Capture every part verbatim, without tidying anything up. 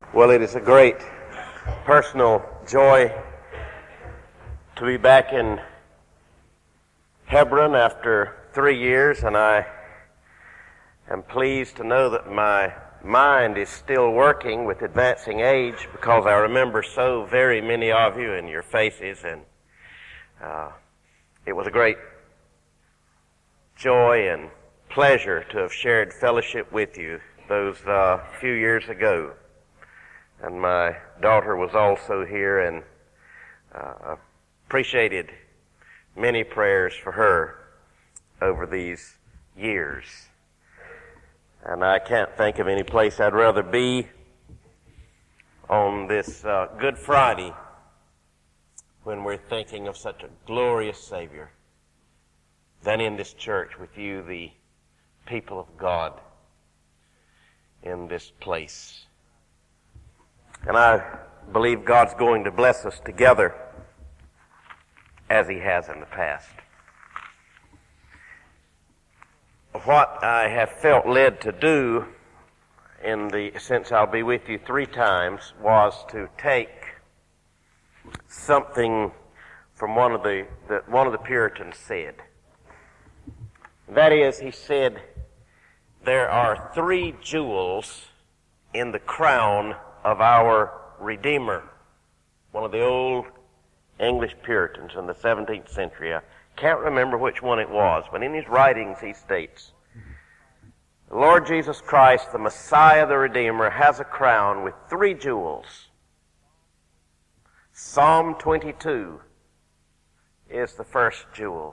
Well, it is a great personal joy to be back in Hebron after three years, and I am pleased to know that my mind is still working with advancing age, because I remember so very many of you and your faces, and uh, it was a great joy and pleasure to have shared fellowship with you those uh, few years ago. And my daughter was also here, and uh, appreciated many prayers for her over these years. And I can't think of any place I'd rather be on this uh, Good Friday when we're thinking of such a glorious Savior than in this church with you, the people of God, in this place. And I believe God's going to bless us together as He has in the past. What I have felt led to do in the, since I'll be with you three times, was to take something from one of the, that one of the Puritans said. That is, he said, there are three jewels in the crown of our Redeemer. One of the old English Puritans in the seventeenth century. I can't remember which one it was, but in his writings he states, the Lord Jesus Christ, the Messiah, the Redeemer, has a crown with three jewels. Psalm twenty-two is the first jewel.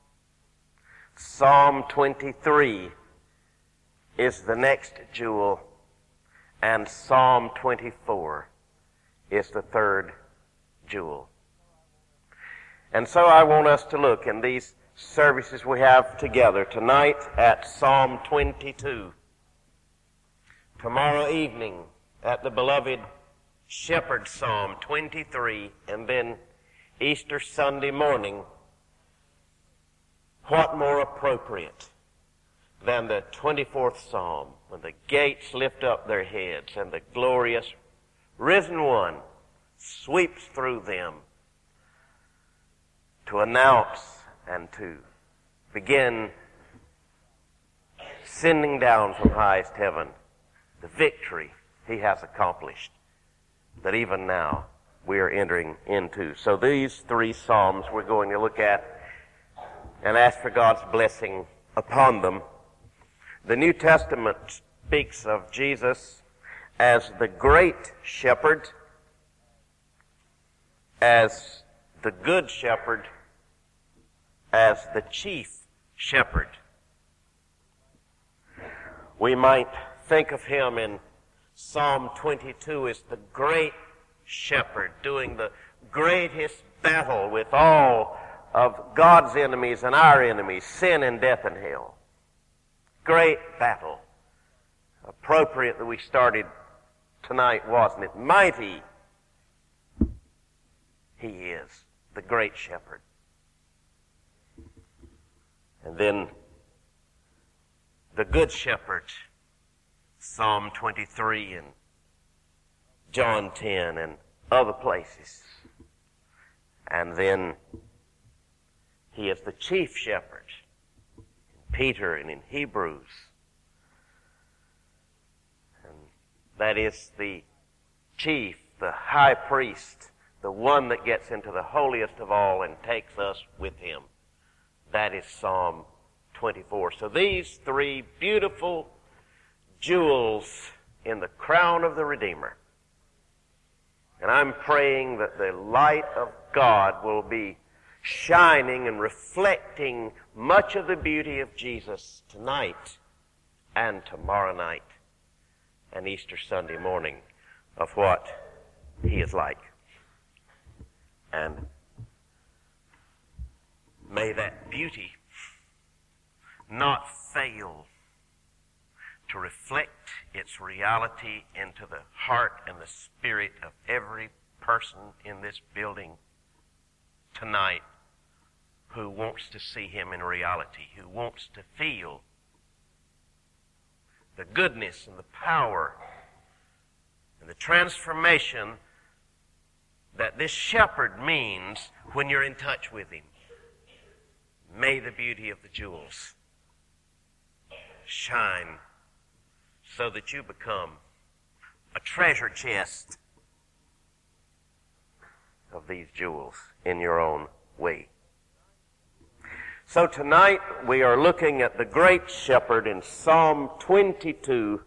Psalm twenty-three is the next jewel. And Psalm twenty-four is the third jewel. And so I want us to look in these services we have together tonight at Psalm twenty-two. Tomorrow evening at the beloved Shepherd Psalm twenty-three, and then Easter Sunday morning, what more appropriate than the twenty-fourth Psalm, when the gates lift up their heads and the glorious risen one sweeps through them to announce and to begin sending down from highest heaven the victory He has accomplished that even now we are entering into. So these three Psalms we're going to look at and ask for God's blessing upon them. The New Testament speaks of Jesus as the great shepherd, as the good shepherd, as the chief shepherd. We might think of Him in Psalm twenty-two as the great shepherd doing the greatest battle with all of God's enemies and our enemies, sin and death and hell. Great battle. Appropriate that we started tonight, wasn't it? Mighty He is, the great shepherd. And then the good shepherd, Psalm twenty-three and John ten and other places. And then He is the chief shepherd, Peter and in Hebrews. And that is the chief, the high priest, the one that gets into the holiest of all and takes us with Him. That is Psalm twenty-four. So these three beautiful jewels in the crown of the Redeemer. And I'm praying that the light of God will be shining and reflecting much of the beauty of Jesus tonight and tomorrow night and Easter Sunday morning of what He is like. And may that beauty not fail to reflect its reality into the heart and the spirit of every person in this building tonight who wants to see Him in reality, who wants to feel the goodness and the power and the transformation that this shepherd means when you're in touch with him. May the beauty of the jewels shine so that you become a treasure chest of these jewels in your own way. So tonight we are looking at the great shepherd in Psalm twenty-two,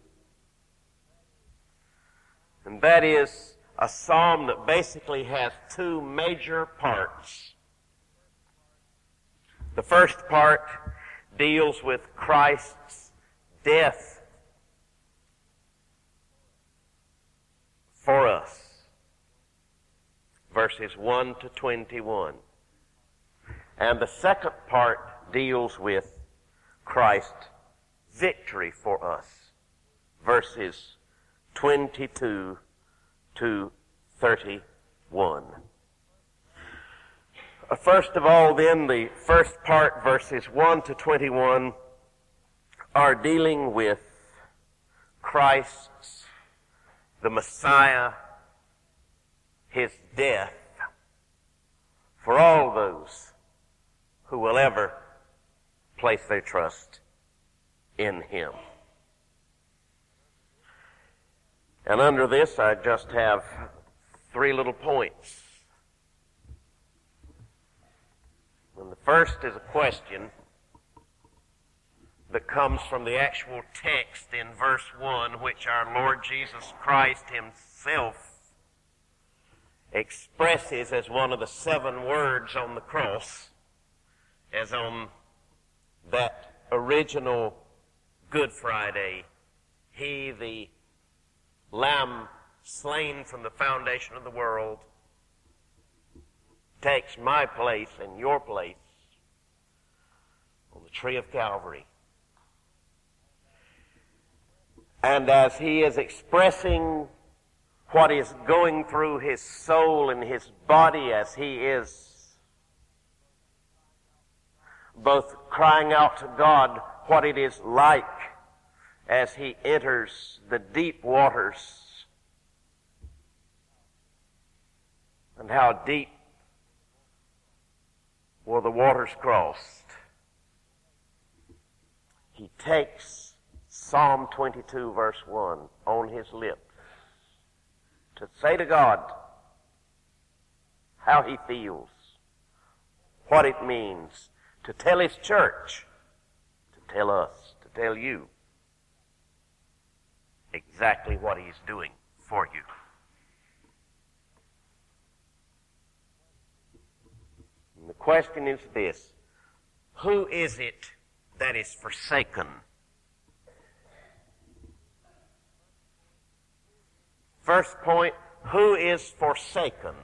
and that is a psalm that basically has two major parts. The first part deals with Christ's death for us, verses one to twenty-one. And the second part deals with Christ's victory for us, verses twenty-two to thirty-one. First of all, then, the first part, verses one to twenty-one, are dealing with Christ's, the Messiah, his death for all those who will ever place their trust in him. And under this, I just have three little points. And the first is a question that comes from the actual text in verse one, which our Lord Jesus Christ himself expresses as one of the seven words on the cross, as on that original Good Friday, he, the Lamb slain from the foundation of the world, takes my place and your place on the tree of Calvary. And as he is expressing what is going through his soul and his body, as he is both crying out to God what it is like as he enters the deep waters, and how deep were the waters crossed. He takes Psalm twenty-two verse one on his lips to say to God how he feels, what it means to tell his church, to tell us, to tell you exactly what he's doing for you. And the question is this: who is it that is forsaken? First point, who is forsaken?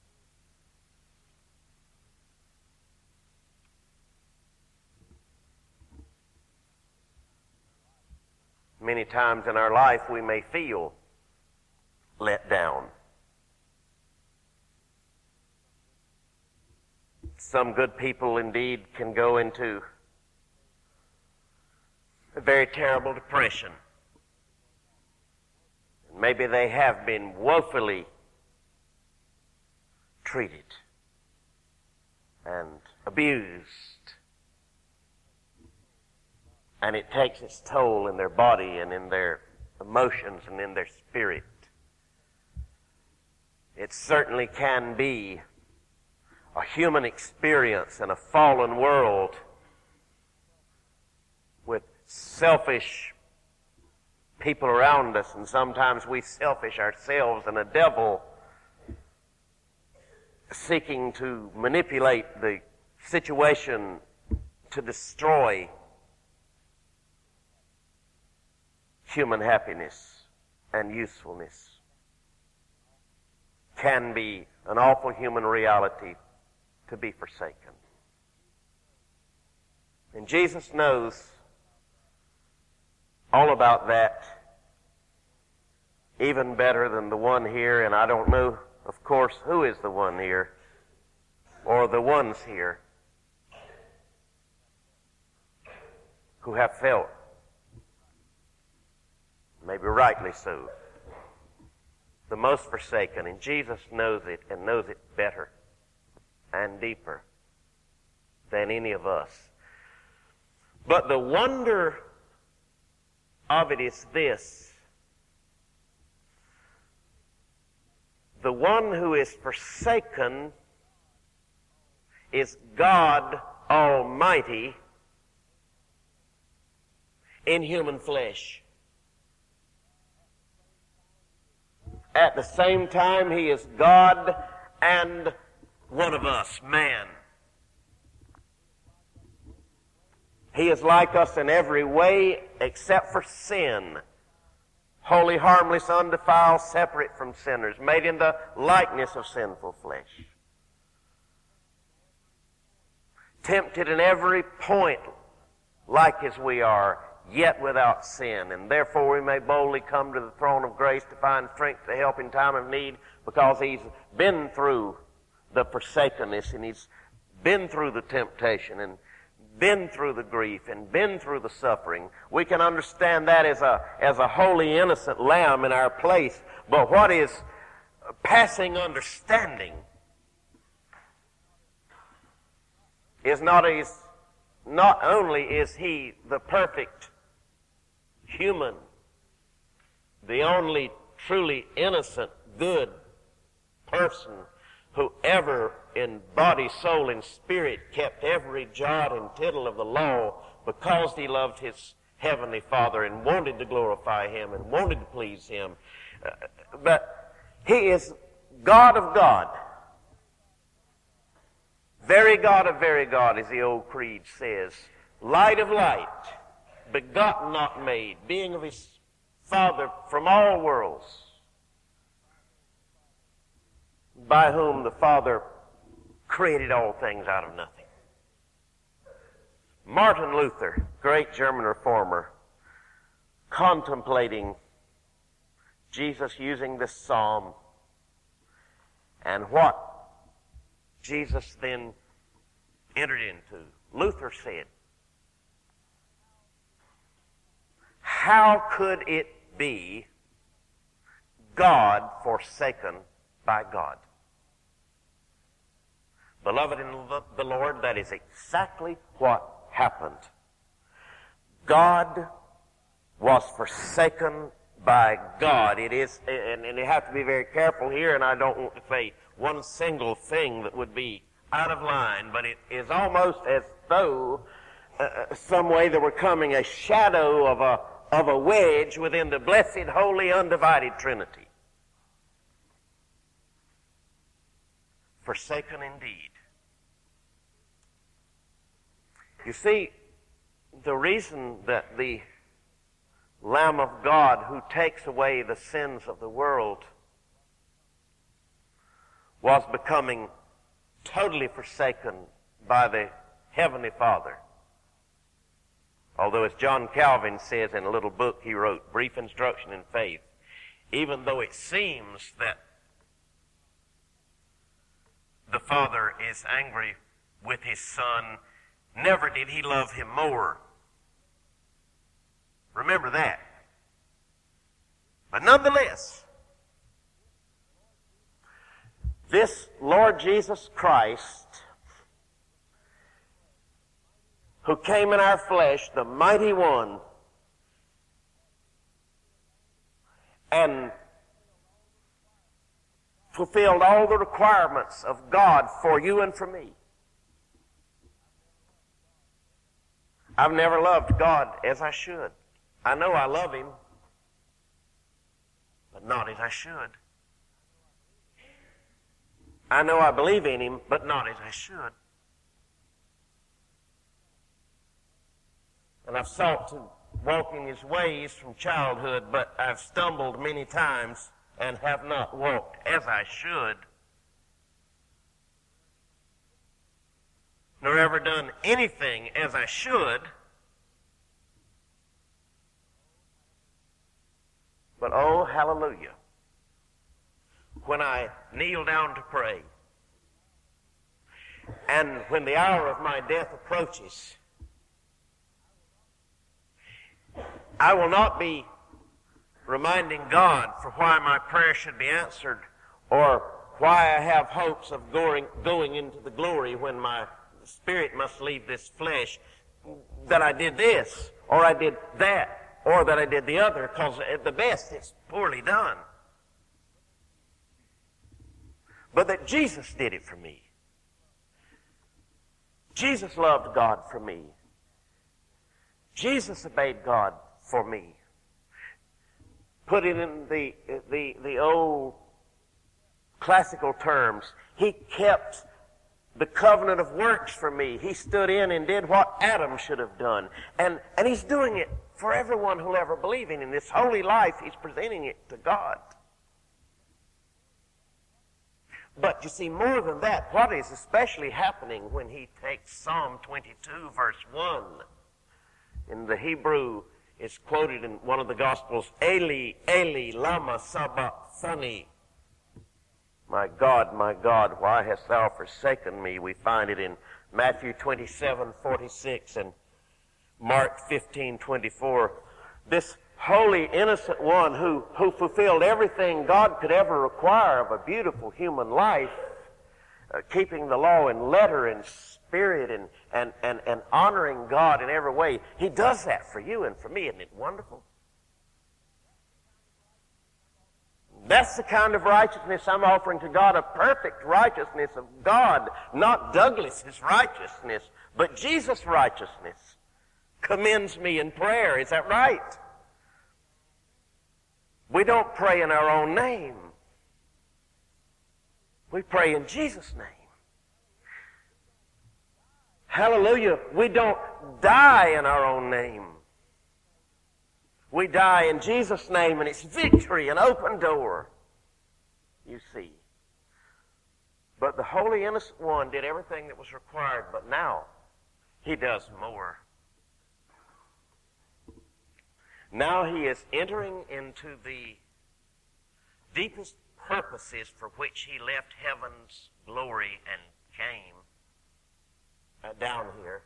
Many times in our life we may feel let down. Some good people indeed can go into a very terrible depression. Maybe they have been woefully treated and abused. And it takes its toll in their body and in their emotions and in their spirit. It certainly can be a human experience in a fallen world with selfish people around us, and sometimes we selfish ourselves, and a devil seeking to manipulate the situation to destroy human happiness and usefulness can be an awful human reality to be forsaken. And Jesus knows all about that even better than the one here, and I don't know, of course, who is the one here or the ones here who have felt, maybe rightly so, the most forsaken, and Jesus knows it and knows it better and deeper than any of us. But the wonder of it is this: the one who is forsaken is God Almighty in human flesh. At the same time, He is God and one of us, man. He is like us in every way except for sin. Holy, harmless, undefiled, separate from sinners, made in the likeness of sinful flesh. Tempted in every point like as we are, yet without sin. And therefore we may boldly come to the throne of grace to find strength to help in time of need, because He's been through the forsakenness, and He's been through the temptation, and been through the grief, and been through the suffering. We can understand that as a, as a holy, innocent lamb in our place. But what is passing understanding is not, is, not only is He the perfect human, the only truly innocent, good person who ever in body, soul, and spirit kept every jot and tittle of the law, because He loved His Heavenly Father and wanted to glorify Him and wanted to please Him. Uh, but He is God of God, very God of very God, as the old creed says, light of light, begotten not made, being of His Father from all worlds, by whom the Father created all things out of nothing. Martin Luther, great German reformer, contemplating Jesus using this psalm and what Jesus then entered into, Luther said, how could it be God forsaken by God? Beloved in the Lord, that is exactly what happened. God was forsaken by God. It is, and, and you have to be very careful here, and I don't want to say one single thing that would be out of line, but it is almost as though uh, some way there were coming a shadow of a, of a wedge within the blessed, holy, undivided Trinity. Forsaken indeed. You see, the reason that the Lamb of God who takes away the sins of the world was becoming totally forsaken by the Heavenly Father. Although, as John Calvin says in a little book he wrote, Brief Instruction in Faith, even though it seems that the Father is angry with His Son, never did He love Him more. Remember that. But nonetheless, this Lord Jesus Christ, who came in our flesh, the mighty one, and fulfilled all the requirements of God for you and for me. I've never loved God as I should. I know I love Him, but not as I should. I know I believe in Him, but not as I should. And I've sought to walk in His ways from childhood, but I've stumbled many times and have not walked as I should, nor ever done anything as I should. But oh, hallelujah, when I kneel down to pray, and when the hour of my death approaches, I will not be reminding God for why my prayer should be answered, or why I have hopes of going, going into the glory when my spirit must leave this flesh, that I did this, or I did that, or that I did the other, because at the best it's poorly done. But that Jesus did it for me. Jesus loved God for me. Jesus obeyed God for me. Put it in the, the, the old classical terms, He kept the covenant of works for me. He stood in and did what Adam should have done. And, and He's doing it for everyone who'll ever believe in Him. This holy life, He's presenting it to God. But you see, more than that, what is especially happening when He takes Psalm twenty-two, verse one, in the Hebrew, it's quoted in one of the Gospels, Eli, Eli, lama sabachthani. My God, my God, why hast thou forsaken me? We find it in Matthew twenty-seven, forty-six and Mark fifteen, twenty-four. This holy, innocent one who, who fulfilled everything God could ever require of a beautiful human life, uh, keeping the law in letter and spirit and, and, and, and honoring God in every way. He does that for you and for me. Isn't it wonderful? That's the kind of righteousness I'm offering to God, a perfect righteousness of God, not Douglas's righteousness, but Jesus' righteousness commends me in prayer. Is that right? We don't pray in our own name. We pray in Jesus' name. Hallelujah. We don't die in our own name. We die in Jesus' name, and it's victory, an open door, you see. But the holy, innocent one did everything that was required, but now He does more. Now He is entering into the deepest purposes for which He left heaven's glory and came uh, down here.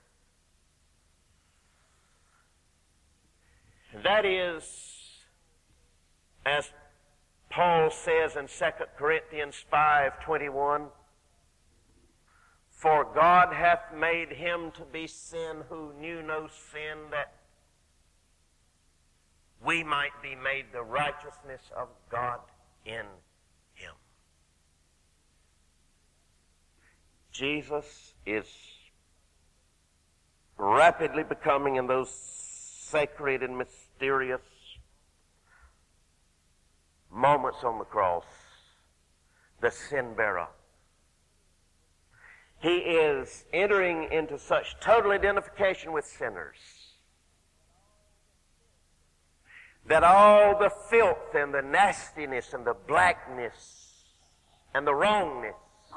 That is, as Paul says in Second Corinthians five twenty-one, for God hath made Him to be sin who knew no sin, that we might be made the righteousness of God in Him. Jesus is rapidly becoming, in those sacred and mysterious moments on the cross, the sin bearer. He is entering into such total identification with sinners that all the filth and the nastiness and the blackness and the wrongness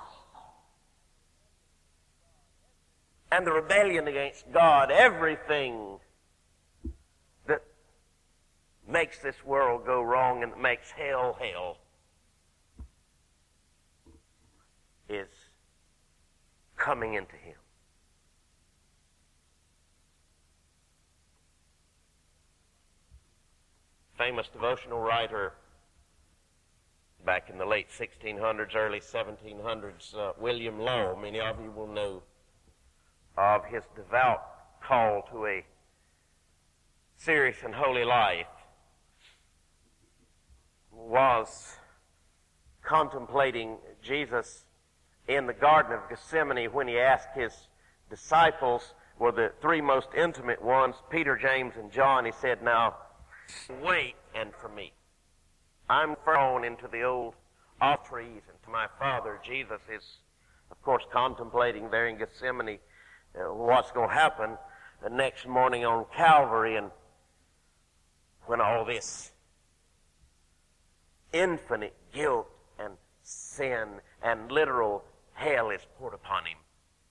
and the rebellion against God, everything that makes this world go wrong and that makes hell hell, is coming into Him. Famous devotional writer back in the late sixteen hundreds, early seventeen hundreds, uh, William Law, many of you will know of his devout call to a serious and holy life, was contemplating Jesus in the Garden of Gethsemane when He asked His disciples, were the three most intimate ones, Peter, James, and John. He said, now, wait and for me. I'm thrown into the old olive trees and to my Father. Jesus is, of course, contemplating there in Gethsemane uh, what's going to happen the next morning on Calvary, and when all this infinite guilt and sin and literal hell is poured upon Him.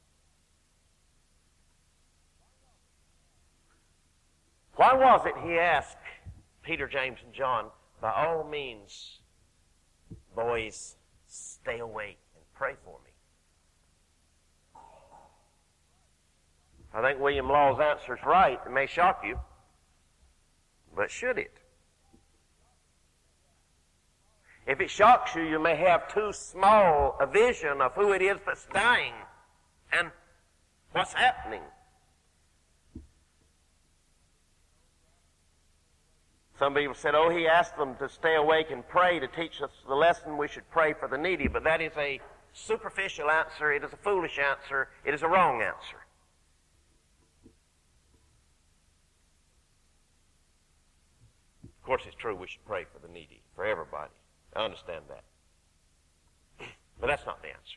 Why was it He asked Peter, James, and John, by all means, boys, stay awake and pray for me? I think William Law's answer is right. It may shock you, but should it? If it shocks you, you may have too small a vision of who it is that's dying and what's happening. Some people said, oh, he asked them to stay awake and pray to teach us the lesson we should pray for the needy. But that is a superficial answer. It is a foolish answer. It is a wrong answer. Of course, it's true we should pray for the needy, for everybody. I understand that. But that's not the answer.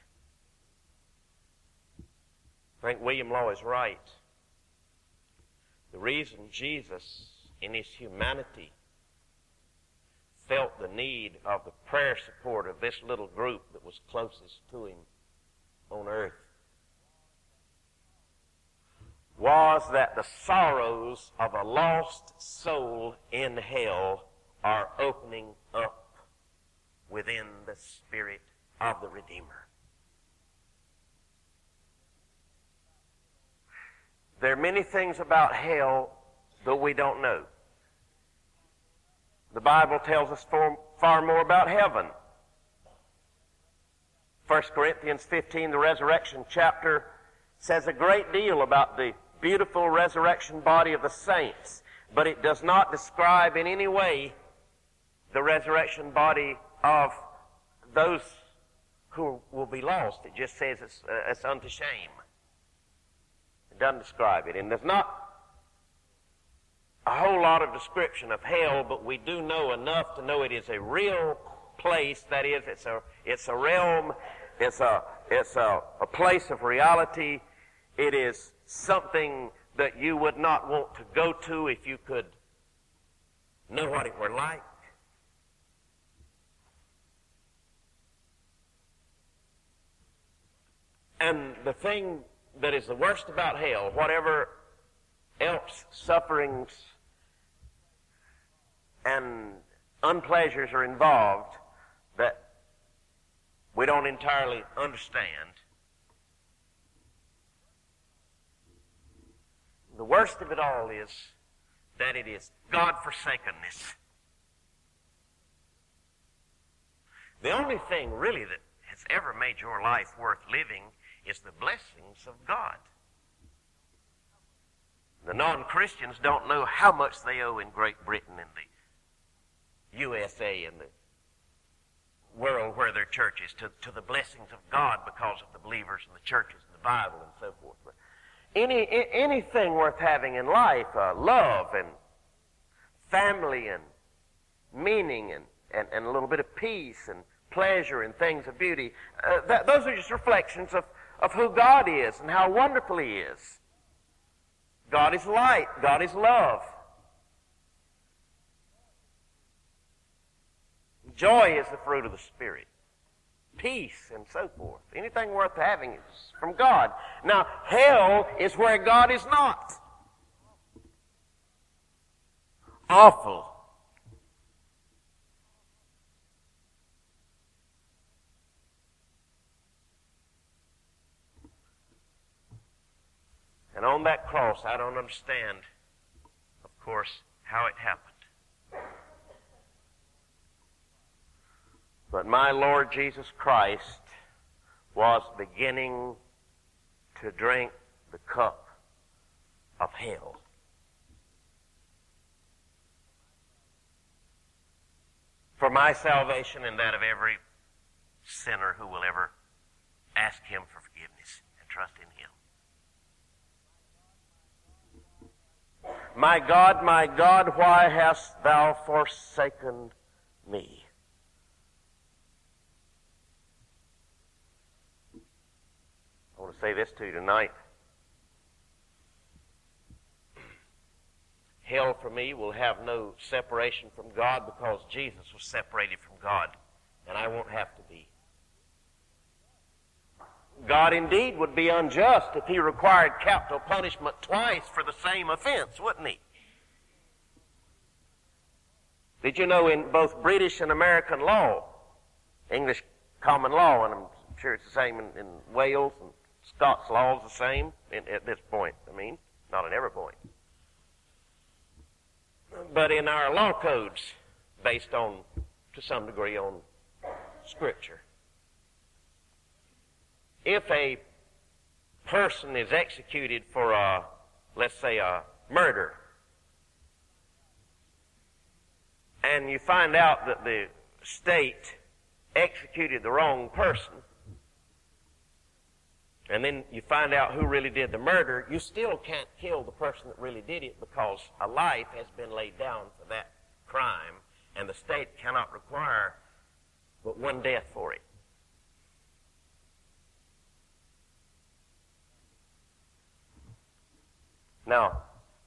I think William Law is right. The reason Jesus, in his humanity, felt the need of the prayer support of this little group that was closest to him on earth was that the sorrows of a lost soul in hell are opening up within the Spirit of the Redeemer. There are many things about hell that we don't know. The Bible tells us far, far more about heaven. First Corinthians fifteen, the resurrection chapter, says a great deal about the beautiful resurrection body of the saints, but it does not describe in any way the resurrection body of those who will be lost. It just says it's, uh, it's unto shame. It doesn't describe it. And there's not a whole lot of description of hell, but we do know enough to know it is a real place. That is, it's a it's a realm, it's a it's a, a place of reality. It is something that you would not want to go to if you could know what it were like. And the thing that is the worst about hell, whatever else sufferings and unpleasures are involved that we don't entirely understand, the worst of it all is that it is God-forsakenness. The only thing really that has ever made your life worth living is the blessings of God. The non-Christians don't know how much they owe in Great Britain and the U S A and the world where their church is to, to the blessings of God because of the believers and the churches and the Bible and so forth. But any anything worth having in life, uh, love and family and meaning and, and, and a little bit of peace and pleasure and things of beauty, uh, that, those are just reflections of, of who God is and how wonderful He is. God is light. God is love. Joy is the fruit of the Spirit. Peace and so forth. Anything worth having is from God. Now, hell is where God is not. Awful. And on that cross, I don't understand, of course, how it happened. But my Lord Jesus Christ was beginning to drink the cup of hell. For my salvation and that of every sinner who will ever ask Him for forgiveness and trust in Him. My God, my God, why hast thou forsaken me? I want to say this to you tonight. Hell for me will have no separation from God because Jesus was separated from God, and I won't have to be. God indeed would be unjust if He required capital punishment twice for the same offense, wouldn't He? Did you know in both British and American law, English common law, and I'm sure it's the same in, in Wales, and Scots law is the same in, at this point, I mean, not at every point. But in our law codes, based on, to some degree, on Scripture. If a person is executed for a, let's say, a murder, and you find out that the state executed the wrong person, and then you find out who really did the murder, you still can't kill the person that really did it because a life has been laid down for that crime, and the state cannot require but one death for it. Now,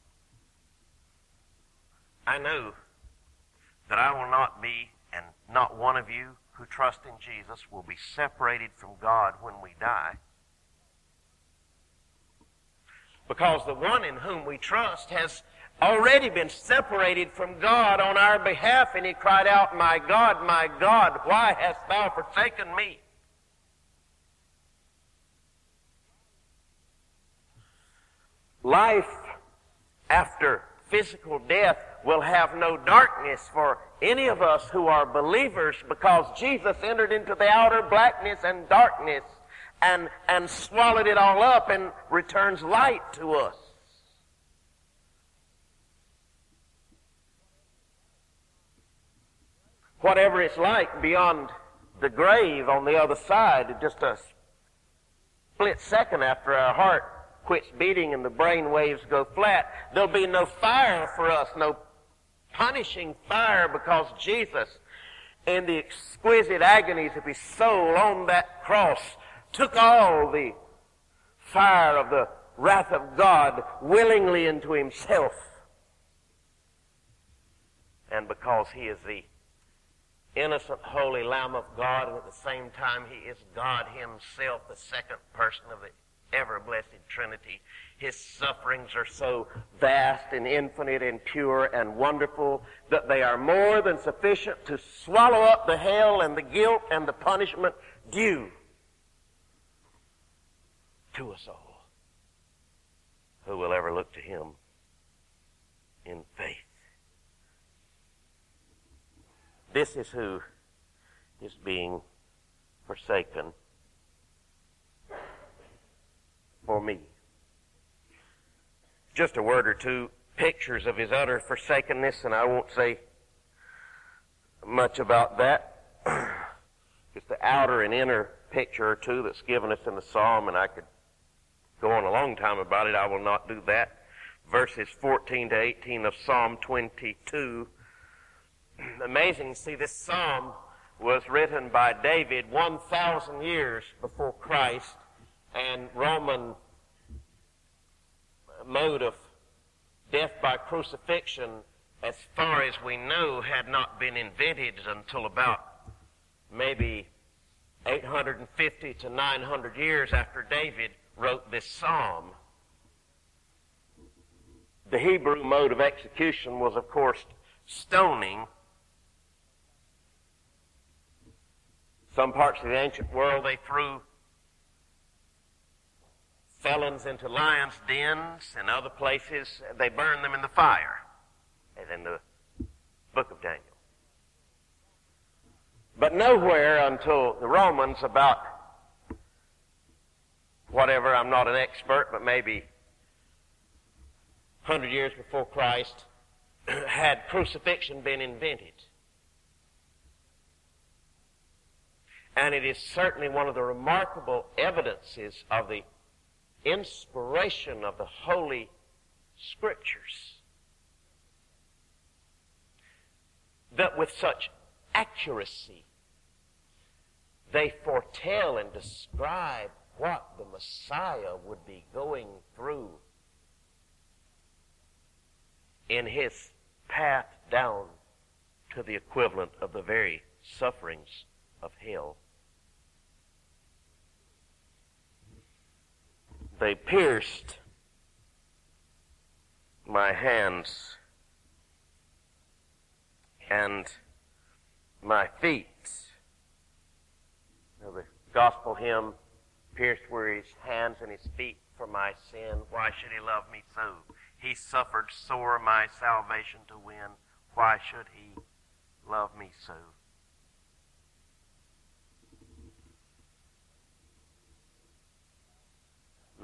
I know that I will not be, and not one of you who trust in Jesus will be separated from God when we die. Because the one in whom we trust has already been separated from God on our behalf, and he cried out, "My God, my God, why hast thou forsaken me?" Life after physical death will have no darkness for any of us who are believers, because Jesus entered into the outer blackness and darkness and, and swallowed it all up and returns light to us. Whatever it's like beyond the grave on the other side, just a split second after our heart quits beating and the brain waves go flat, there'll be no fire for us, no punishing fire, because Jesus, in the exquisite agonies of his soul on that cross, took all the fire of the wrath of God willingly into himself. And because he is the innocent, holy Lamb of God, and at the same time he is God himself, the second person of the ever-blessed Trinity, his sufferings are so vast and infinite and pure and wonderful that they are more than sufficient to swallow up the hell and the guilt and the punishment due to us all who will ever look to him in faith. This is who is being forsaken for me. Just a word or two, pictures of his utter forsakenness, and I won't say much about that. Just the outer and inner picture or two that's given us in the psalm, and I could go on a long time about it. I will not do that. Verses fourteen to eighteen of Psalm twenty-two. Amazing to see, this psalm was written by David one thousand years before Christ, and Roman mode of death by crucifixion, as far as we know, had not been invented until about maybe eight hundred fifty to nine hundred years after David wrote this psalm. The Hebrew mode of execution was, of course, stoning. Some parts of the ancient world, they threw felons into lions' dens. In other places, they burned them in the fire, as in the book of Daniel. But nowhere until the Romans, about whatever, I'm not an expert, but maybe one hundred years before Christ, had crucifixion been invented. And it is certainly one of the remarkable evidences of the inspiration of the Holy Scriptures that with such accuracy they foretell and describe what the Messiah would be going through in his path down to the equivalent of the very sufferings of hell. They pierced my hands and my feet. Now, the gospel hymn, pierced were his hands and his feet for my sin. Why should he love me so? He suffered sore my salvation to win. Why should he love me so?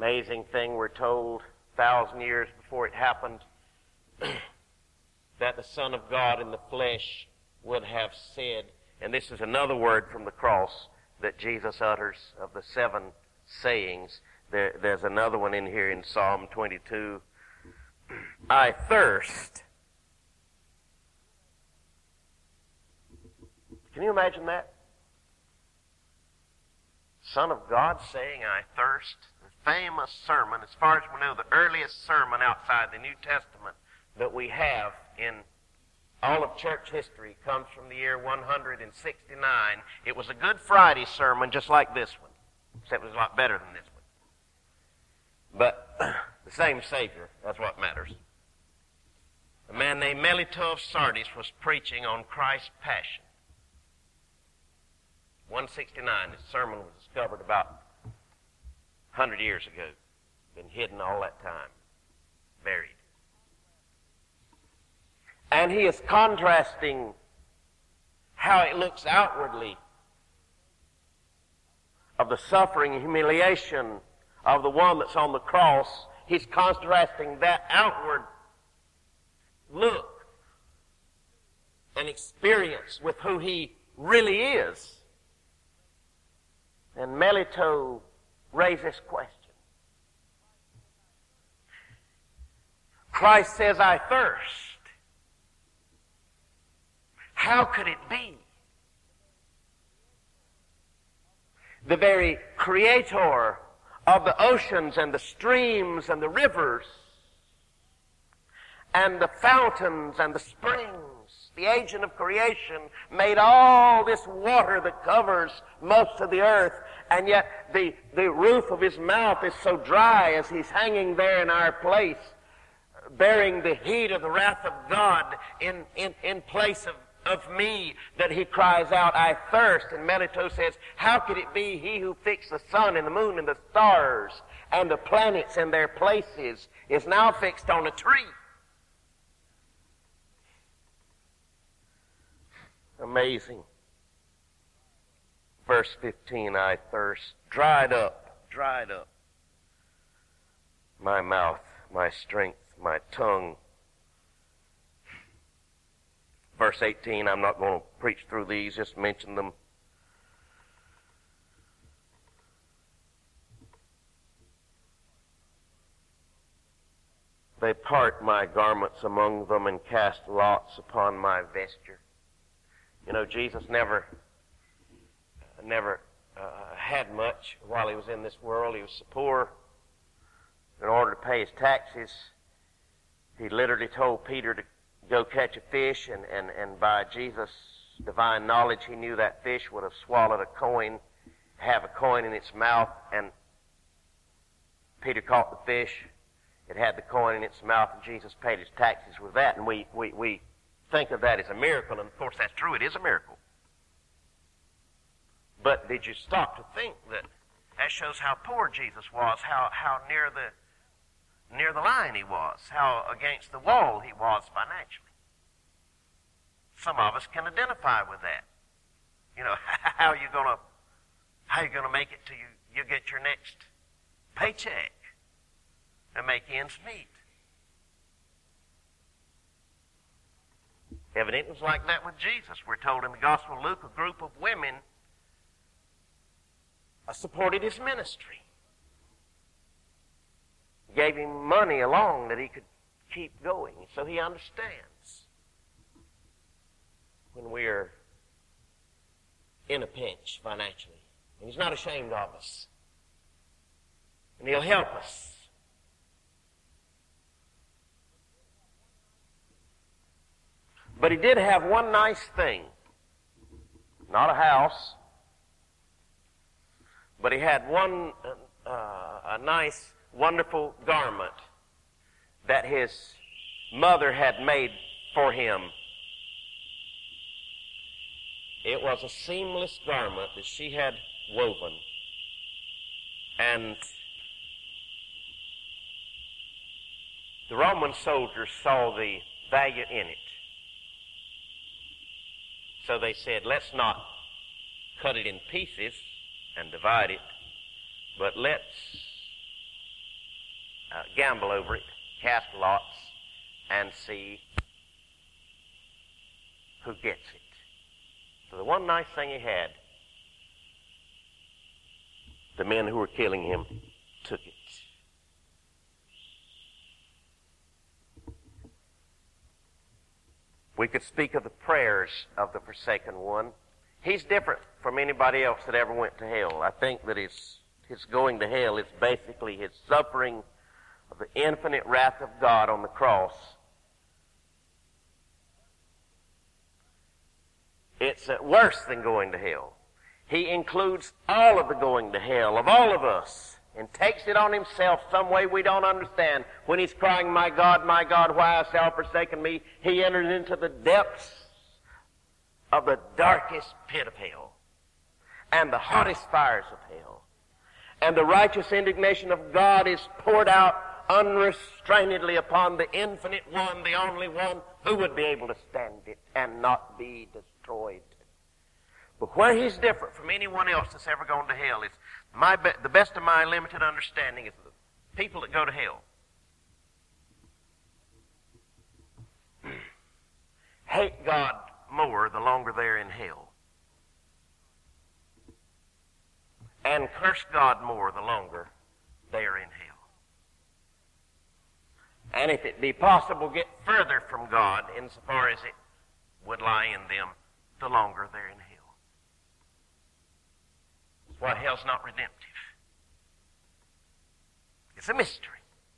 Amazing thing, we're told a thousand years before it happened that the Son of God in the flesh would have said, and this is another word from the cross that Jesus utters of the seven sayings. There, there's another one in here in Psalm twenty-two. I thirst. Can you imagine that? Son of God saying, I thirst. The famous sermon, as far as we know, the earliest sermon outside the New Testament that we have in all of church history comes from the year one hundred sixty-nine. It was a Good Friday sermon just like this one, except it was a lot better than this one. But the same Savior, that's what matters. A man named Melito of Sardis was preaching on Christ's passion. one sixty-nine, his sermon was discovered about one hundred years ago. Been hidden all that time, buried. And he is contrasting how it looks outwardly of the suffering and humiliation of the one that's on the cross. He's contrasting that outward look and experience with who he really is. And Melito raised this question. Christ says, I thirst. How could it be? The very creator of the oceans and the streams and the rivers and the fountains and the springs, the agent of creation, made all this water that covers most of the earth, and yet the, the roof of his mouth is so dry as he's hanging there in our place, bearing the heat of the wrath of God in, in, in place of of me, that he cries out, I thirst. And Melito says, how could it be he who fixed the sun and the moon and the stars and the planets in their places is now fixed on a tree? Amazing. Verse fifteen, I thirst. Dried up, dried up. My mouth, my strength, my tongue. Verse eighteen, I'm not going to preach through these, just mention them. They part my garments among them and cast lots upon my vesture. You know, Jesus never, never uh, had much while he was in this world. He was so poor. In order to pay his taxes, he literally told Peter to go catch a fish, and, and, and by Jesus' divine knowledge, he knew that fish would have swallowed a coin, have a coin in its mouth, and Peter caught the fish. It had the coin in its mouth, and Jesus paid his taxes with that, and we, we, we think of that as a miracle, and of course that's true, it is a miracle. But did you stop to think that that shows how poor Jesus was, how, how near the near the line he was, how against the wall he was financially. Some of us can identify with that. You know, how are you gonna how are you gonna make it till you, you get your next paycheck and make ends meet? Evidently it was like that with Jesus. We're told in the Gospel of Luke, a group of women supported his ministry. Gave him money along that he could keep going. So he understands when we're in a pinch financially. And he's not ashamed of us. And he'll help us. But he did have one nice thing. Not a house. But he had one, uh, a nice wonderful garment that his mother had made for him. It was a seamless garment that she had woven. And the Roman soldiers saw the value in it. So they said, let's not cut it in pieces and divide it, but let's uh, gamble over it, cast lots, and see who gets it. So the one nice thing he had, the men who were killing him took it. We could speak of the prayers of the forsaken one. He's different from anybody else that ever went to hell. I think that his, his going to hell is basically his suffering of the infinite wrath of God on the cross. It's uh, worse than going to hell. He includes all of the going to hell of all of us and takes it on himself some way we don't understand. When he's crying, "My God, my God, why hast thou forsaken me?" he enters into the depths of the darkest pit of hell and the hottest fires of hell. And the righteous indignation of God is poured out unrestrainedly upon the infinite one, the only one who would be able to stand it and not be destroyed. But where he's different from anyone else that's ever gone to hell is my be- the best of my limited understanding is the people that go to hell hate God more the longer they're in hell, and curse God more the longer they're in hell. And if it be possible, get further from God insofar as it would lie in them the longer they're in hell. That's why hell's not redemptive. It's a mystery.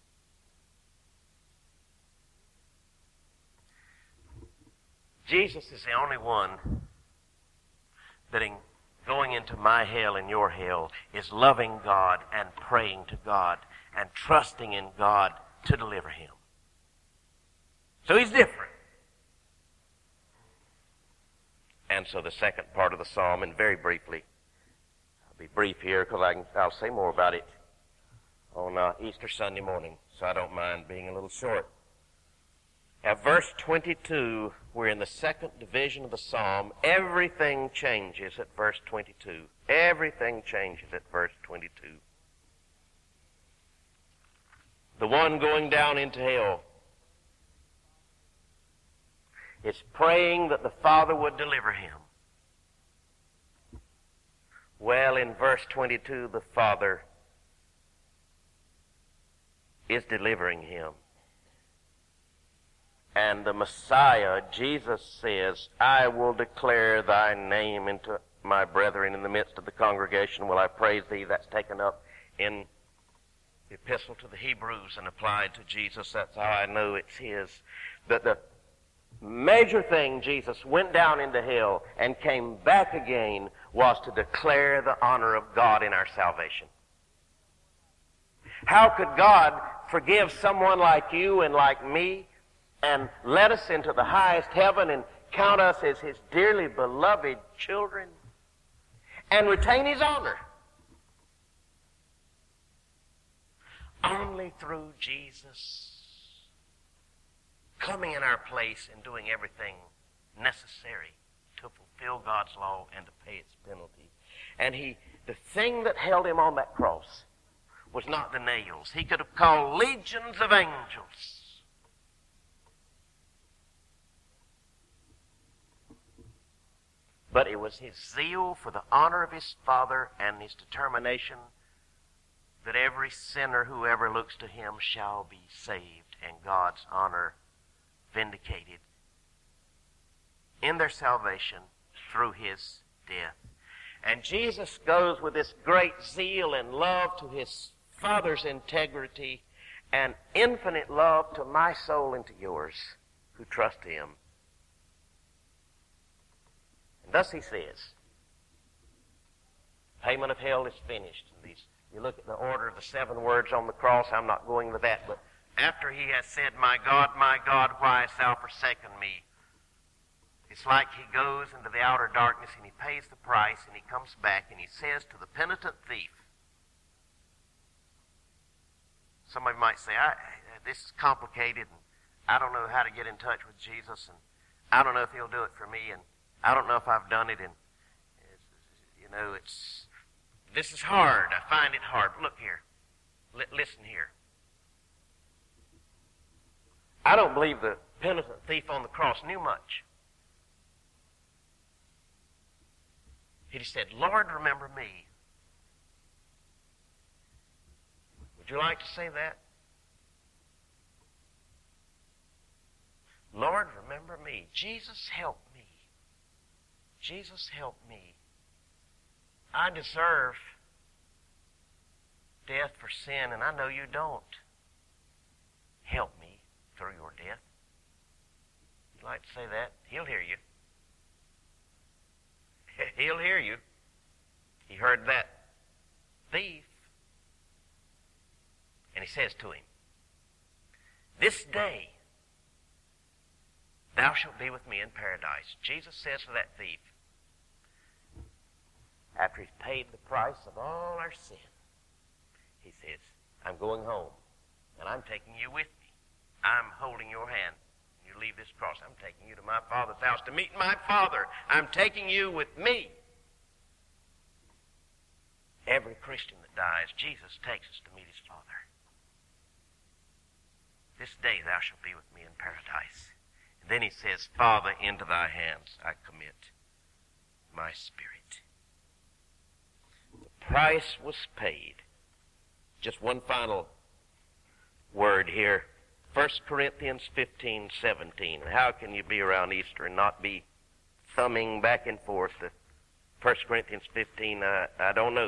Jesus is the only one that in going into my hell and your hell is loving God and praying to God and trusting in God to deliver him. So he's different. And so the second part of the psalm, and very briefly, I'll be brief here because I can, I'll say more about it on uh, Easter Sunday morning, so I don't mind being a little short. At verse twenty-two, we're in the second division of the psalm. Everything changes at verse twenty-two. Everything changes at verse twenty-two. The one going down into hell is praying that the Father would deliver him. Well, in verse twenty-two, the Father is delivering him. And the Messiah, Jesus, says, "I will declare thy name into my brethren in the midst of the congregation. Will I praise thee?" That's taken up in the epistle to the Hebrews and applied to Jesus. That's how I know it's his. But the major thing Jesus went down into hell and came back again was to declare the honor of God in our salvation. How could God forgive someone like you and like me and let us into the highest heaven and count us as his dearly beloved children and retain his honor? Only through Jesus coming in our place and doing everything necessary to fulfill God's law and to pay its penalty. And he, the thing that held him on that cross was not the nails. He could have called legions of angels. But it was his zeal for the honor of his Father and his determination that every sinner who ever looks to him shall be saved and God's honor vindicated in their salvation through his death. And Jesus goes with this great zeal and love to his Father's integrity and infinite love to my soul and to yours who trust him. And thus he says, payment of hell is finished. And these, you look at the order of the seven words on the cross. I'm not going to that, but after he has said, "My God, my God, why hast thou forsaken me?" it's like he goes into the outer darkness and he pays the price and he comes back and he says to the penitent thief, somebody might say, I, this is complicated and I don't know how to get in touch with Jesus and I don't know if he'll do it for me and I don't know if I've done it and, you know, it's, this is hard. I find it hard. Look here. L- listen here. I don't believe the penitent thief on the cross knew much. He just said, Lord, remember me. Would you like to say that? Lord, remember me. Jesus, help me. Jesus, help me. I deserve death for sin, and I know you don't. Help me through your death. You'd like to say that? He'll hear you. He'll hear you. He heard that thief. And he says to him, this day thou shalt be with me in paradise. Jesus says to that thief, after he's paid the price of all our sin, he says, I'm going home, and I'm taking you with me. I'm holding your hand. You leave this cross. I'm taking you to my Father's house to meet my Father. I'm taking you with me. Every Christian that dies, Jesus takes us to meet his Father. This day thou shalt be with me in paradise. And then he says, Father, into thy hands I commit my spirit. The price was paid. Just one final word here. First Corinthians fifteen seventeen. How can you be around Easter and not be thumbing back and forth to First Corinthians fifteen? I, I don't know.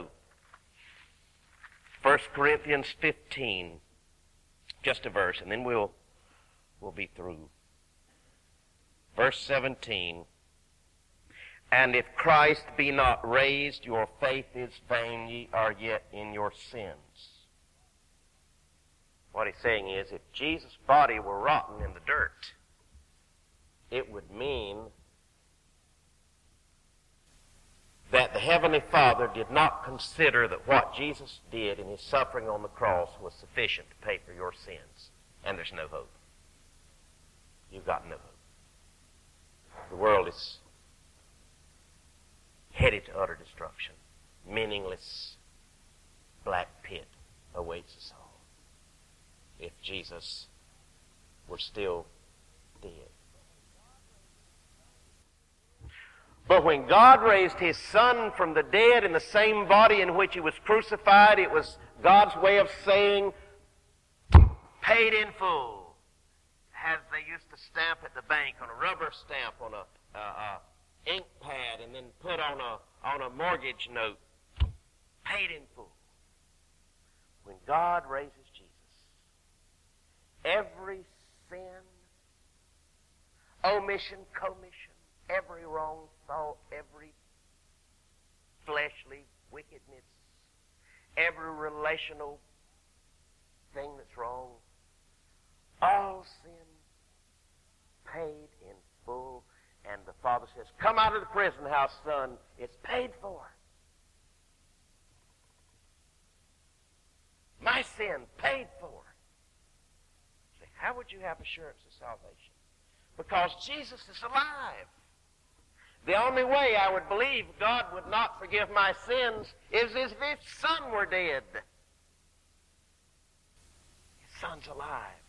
First Corinthians fifteen, just a verse, and then we'll we'll be through. Verse seventeen. And if Christ be not raised, your faith is vain, ye are yet in your sins. What he's saying is, if Jesus' body were rotten in the dirt, it would mean that the Heavenly Father did not consider that what Jesus did in his suffering on the cross was sufficient to pay for your sins. And there's no hope. You've got no hope. The world is headed to utter destruction. Meaningless black pit awaits us all if Jesus were still dead. But when God raised his Son from the dead in the same body in which he was crucified, it was God's way of saying, paid in full. As they used to stamp at the bank on a rubber stamp on a uh, uh, ink pad and then put on a, on a mortgage note. Paid in full. When God raises Jesus, every sin, omission, commission, every wrong thought, every fleshly wickedness, every relational thing that's wrong, all sin paid in full. And the Father says, come out of the prison house, son. It's paid for. My sin paid for. Say, how would you have assurance of salvation? Because Jesus is alive. The only way I would believe God would not forgive my sins is as if his Son were dead. His Son's alive.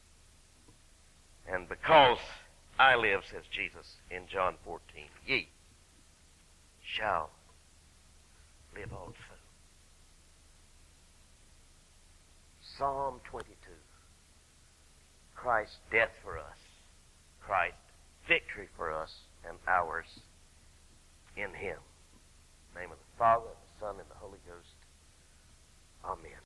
And because I live, says Jesus in John fourteen, ye shall live also. Psalm twenty-two. Christ's death for us. Christ's victory for us and ours in him. In the name of the Father, the Son, and the Holy Ghost. Amen.